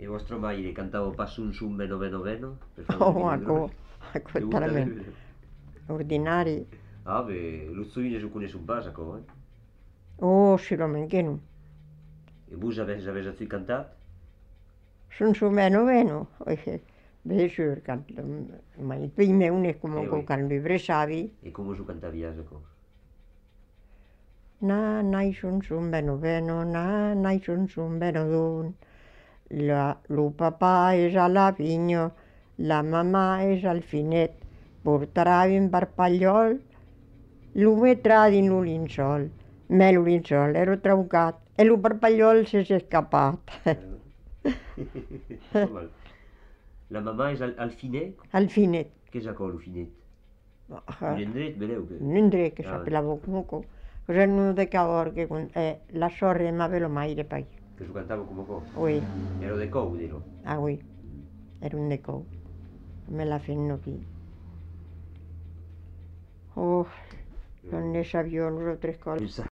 E vostro maire cantava pas un sum beno beno beno? Per Oh, favore, ecco, ti gusta talmente libro? ordinari. Ah, beh, lo studio su cune su basa, eh? Oh, si lo menchenu. E voi avez a cantat? Sun su meno meno. Vesur, ma il primo uno è come Oui. con li bresavi. E come su cantavi a co? Na, nai sun beno beno, na, nai sun beno dun. Lo papà és a la vinya, la mamà és al finet. Portarà un parpallol, lo metrà dins lo linçol. Me lo linçol ero traucat e lo parpallol s'és escapat. Normal. La mamà és al finet? Al finet. Què és aquò, el finet? Ah, Un endret, vedeu? Que... un indret que Ah, s'appellava comunque. Cos'è il de cavor che la sorella ma ve lo mai de pai. che su cantava come co? Oui, Ero de cou, dilo. ah oui, era un decou. Me la fenno qui. Oh, non ne sapiamo nosaltres col.